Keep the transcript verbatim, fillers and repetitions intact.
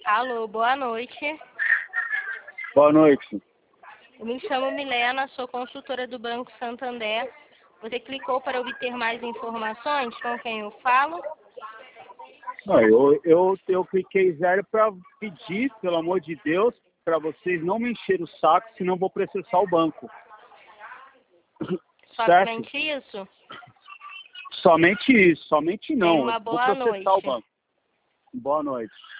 Alô, boa noite. Boa noite. Eu me chamo Milena, sou consultora do Banco Santander. Você clicou para obter mais informações? Com quem eu falo? Não, eu, eu, eu cliquei zero para pedir, pelo amor de Deus, para vocês não me encherem o saco, senão eu vou processar o banco. Somente isso? Somente isso, somente não. Tenha uma Eu vou boa processar o noite. banco. Boa noite.